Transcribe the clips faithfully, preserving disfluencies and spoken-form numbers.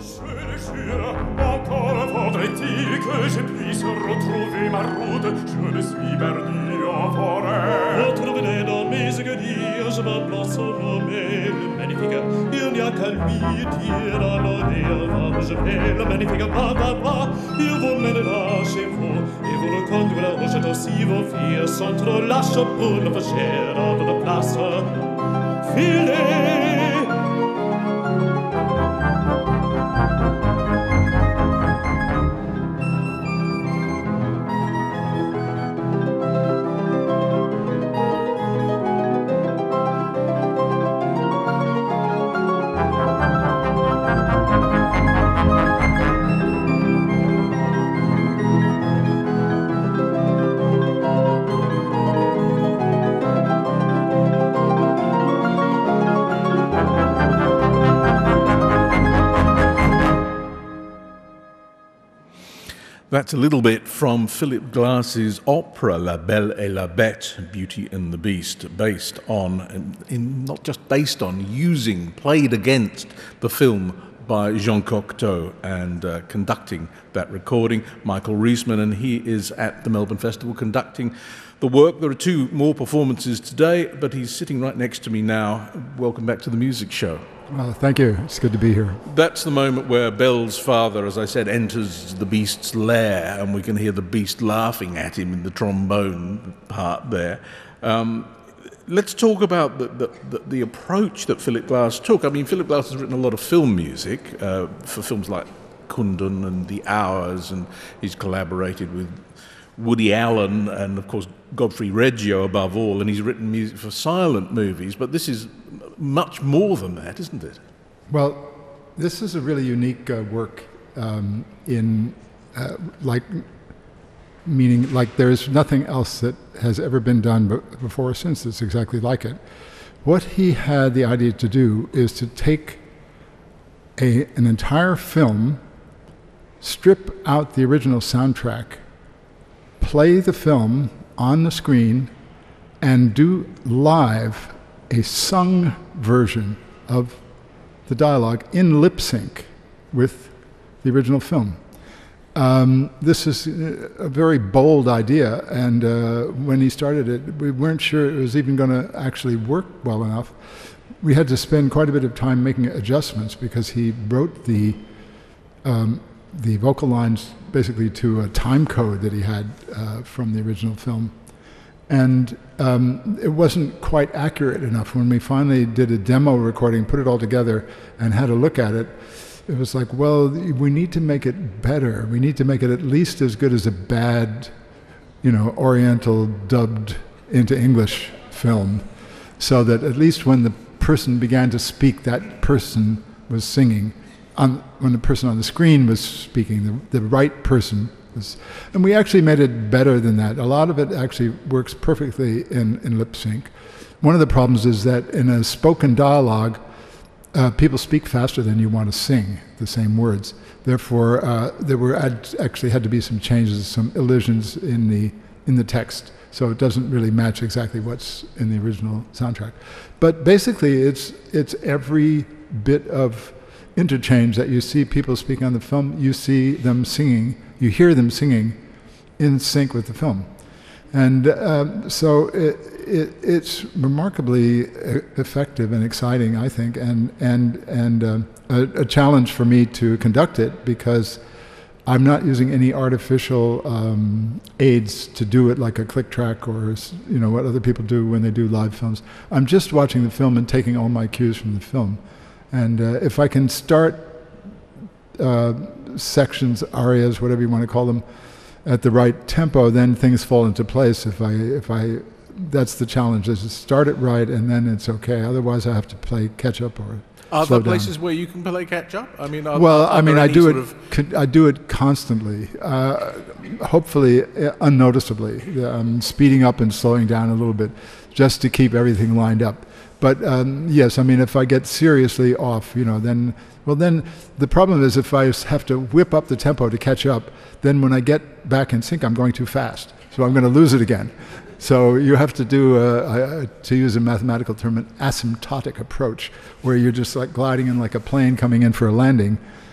That's a little bit from Philip Glass's opera La Belle et la Bête, Beauty and the Beast, based on, in, in, not just based on, using, played against the film by Jean Cocteau, and uh, conducting that recording, Michael Riesman, and he is at the Melbourne Festival conducting the work. There are two more performances today, but he's sitting right next to me now. Welcome back to the music show. Well, thank you. It's good to be here. That's the moment where Belle's father, as I said, enters the beast's lair, and we can hear the beast laughing at him in the trombone part there. Um, let's talk about the, the, the, the approach that Philip Glass took. I mean, Philip Glass has written a lot of film music uh, for films like Kundun and The Hours, and he's collaborated with Woody Allen and, of course, Godfrey Reggio above all, and he's written music for silent movies, but this is much more than that, isn't it? Well, this is a really unique uh, work um, in, uh, like, meaning, like, there's nothing else that has ever been done before or since that's exactly like it. What he had the idea to do is to take a, an entire film, strip out the original soundtrack, play the film on the screen, and do live a sung version of the dialogue in lip sync with the original film. Um, this is a very bold idea, and uh, when he started it, we weren't sure it was even going to actually work well enough. We had to spend quite a bit of time making adjustments because he wrote the um, the vocal lines basically to a time code that he had uh, from the original film. And um, it wasn't quite accurate enough. When we finally did a demo recording, put it all together, and had a look at it, it was like, well, we need to make it better. We need to make it at least as good as a bad, you know, Oriental dubbed into English film, so that at least when the person began to speak, that person was singing. On, when the person on the screen was speaking, the, the right person was, and we actually made it better than that. A lot of it actually works perfectly in, in lip sync. One of the problems is that in a spoken dialogue, uh, people speak faster than you want to sing the same words. Therefore, uh, there were ad- actually had to be some changes, some elisions in the in the text, so it doesn't really match exactly what's in the original soundtrack. But basically, it's it's every bit of interchange that you see people speaking on the film, you see them singing, you hear them singing in sync with the film. And um, so it, it, it's remarkably effective and exciting, I think, and, and, and uh, a, a challenge for me to conduct it, because I'm not using any artificial um, aids to do it, like a click track or, you know, what other people do when they do live films. I'm just watching the film and taking all my cues from the film. And uh, if I can start uh, sections, arias, whatever you want to call them, at the right tempo, then things fall into place. If I, if I, that's the challenge, is to start it right, and then it's okay. Otherwise, I have to play catch up or Are slow there places down. where you can play catch up? I mean, are, well, are I mean, there I any do sort it. of Con- I do it constantly, uh, hopefully uh, unnoticeably. I'm speeding up and slowing down a little bit, just to keep everything lined up. But um, yes, I mean, if I get seriously off, you know, then, well, then the problem is if I have to whip up the tempo to catch up, then when I get back in sync, I'm going too fast. So I'm going to lose it again. So you have to do, a, a, to use a mathematical term, an asymptotic approach, where you're just like gliding in like a plane coming in for a landing,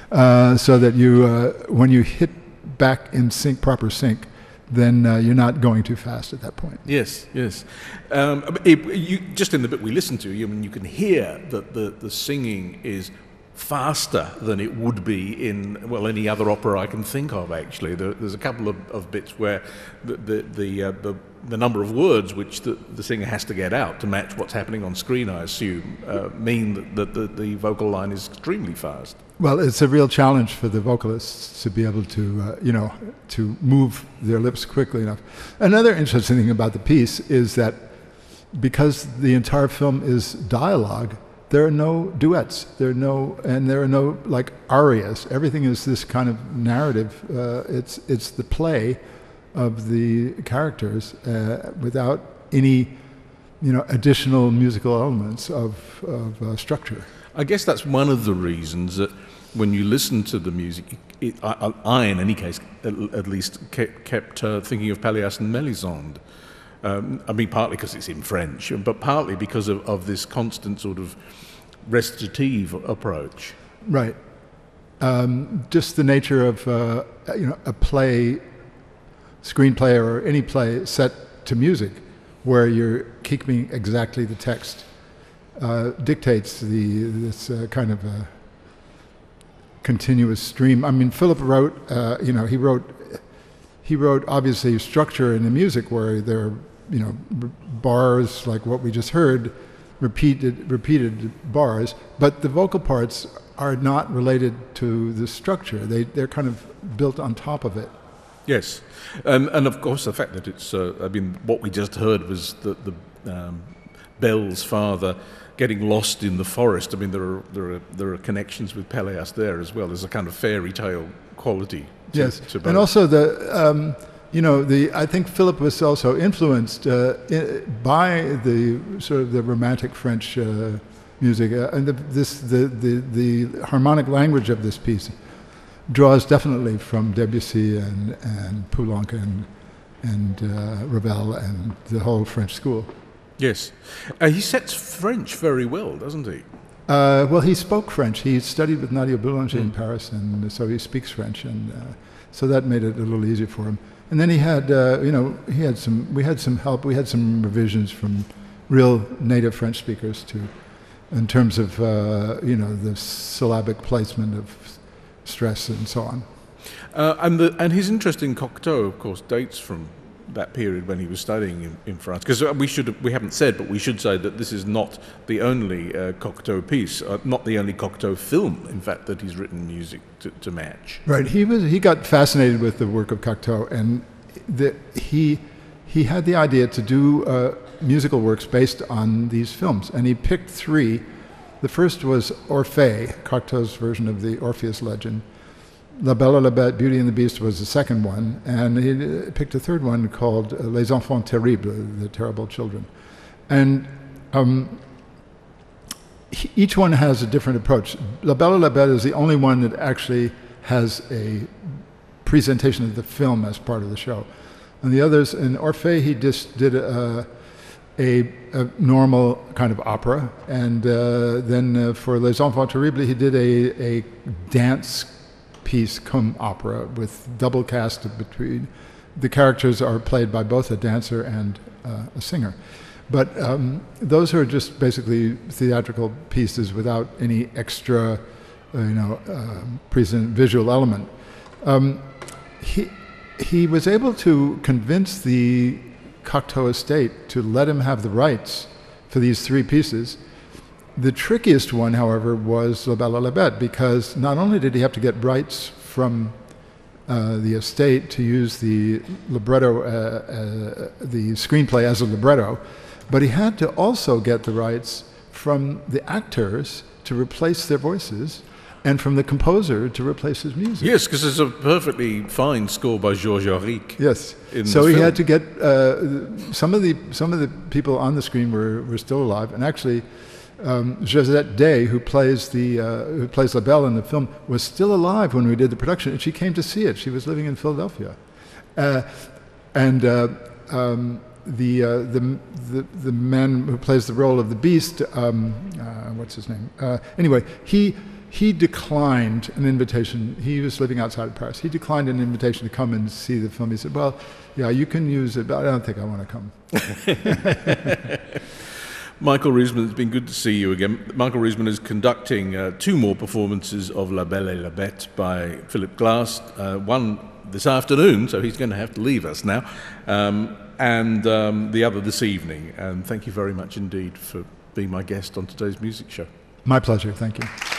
uh, so that you, uh, when you hit back in sync, proper sync, then uh, you're not going too fast at that point. Yes, yes. Um, it, you, just in the bit we listened to, you, I mean, you can hear that the, the singing is faster than it would be in, well, any other opera I can think of, actually. There, there's a couple of, of bits where the the the, uh, the the number of words which the, the singer has to get out to match what's happening on screen, I assume, uh, mean that, that the, the vocal line is extremely fast. Well, it's a real challenge for the vocalists to be able to, uh, you know, to move their lips quickly enough. Another interesting thing about the piece is that because the entire film is dialogue, there are no duets, there are no, and there are no like arias. Everything is this kind of narrative. Uh, it's it's the play of the characters uh, without any, you know, additional musical elements of of uh, structure. I guess that's one of the reasons that when you listen to the music, it, I, I, in any case, at, at least kept, kept uh, thinking of Pelléas and Mélisande. Um, I mean, partly because it's in French, but partly because of, of this constant sort of recitative approach. Right. Um, just the nature of uh, you know, a play, screenplay, or any play set to music, where you're keeping exactly the text, uh, dictates the this uh, kind of a continuous stream. I mean, Philip wrote, uh, you know, he wrote, he wrote obviously structure in the music where there are, you know, bars like what we just heard, repeated repeated bars, but the vocal parts are not related to the structure. They they're kind of built on top of it. Yes, and and of course the fact that it's uh, I mean what we just heard was the the um, Belle's father getting lost in the forest. I mean there are there are there are connections with Pelléas there as well. There's a kind of fairy tale quality. To, yes, to both. And also the. Um, You know, the, I think Philip was also influenced uh, in, by the sort of the romantic French uh, music, uh, and the, this the, the the harmonic language of this piece draws definitely from Debussy and and Poulenc and and uh, Ravel and the whole French school. Yes, uh, he sets French very well, doesn't he? Uh, well, he spoke French. He studied with Nadia Boulanger Mm. in Paris, and so he speaks French, and uh, so that made it a little easier for him. And then he had, uh, you know, he had some. We had some help. We had some revisions from real native French speakers to, in terms of, uh, you know, the syllabic placement of stress and so on. Uh, and the and his interest in Cocteau, of course, dates from that period when he was studying in, in France. Because we should we haven't said, but we should say that this is not the only uh, Cocteau piece, uh, not the only Cocteau film, in fact, that he's written music to, to match. Right. He was he got fascinated with the work of Cocteau, and the, he he had the idea to do uh, musical works based on these films, and he picked three. The first was Orphée, Cocteau's version of the Orpheus legend. La Belle et la Bête, Beauty and the Beast was the second one, and he picked a third one called Les Enfants Terribles, the Terrible Children. And um, he, each one has a different approach. La Belle et la Bête is the only one that actually has a presentation of the film as part of the show. And the others, in Orphée, he just did a, a, a normal kind of opera, and uh, then uh, for Les Enfants Terribles, he did a, a dance piece cum opera with double cast between. The characters are played by both a dancer and uh, a singer. But um, those are just basically theatrical pieces without any extra, uh, you know, uh, present visual element. Um, he, he was able to convince the Cocteau estate to let him have the rights for these three pieces. The trickiest one, however, was La Belle et la Bête, because not only did he have to get rights from uh, the estate to use the libretto, uh, uh, the screenplay as a libretto, but he had to also get the rights from the actors to replace their voices, and from the composer to replace his music. Yes, because there's a perfectly fine score by Georges Auric. Yes. In So the he film. had to get uh, some of the some of the people on the screen were, were still alive, and actually. Um, Josette Day, who plays the uh, who plays La Belle in the film, was still alive when we did the production, and she came to see it. She was living in Philadelphia, uh, and uh, um, the, uh, the the the man who plays the role of the Beast, um, uh, what's his name? Uh, anyway, he he declined an invitation. He was living outside of Paris. He declined an invitation to come and see the film. He said, well, yeah, you can use it, but I don't think I want to come. Michael Riesman, it's been good to see you again. Michael Riesman is conducting uh, two more performances of La Belle et la Bête by Philip Glass, uh, one this afternoon, so he's going to have to leave us now, um, and um, the other this evening. And thank you very much indeed for being my guest on today's music show. My pleasure. Thank you.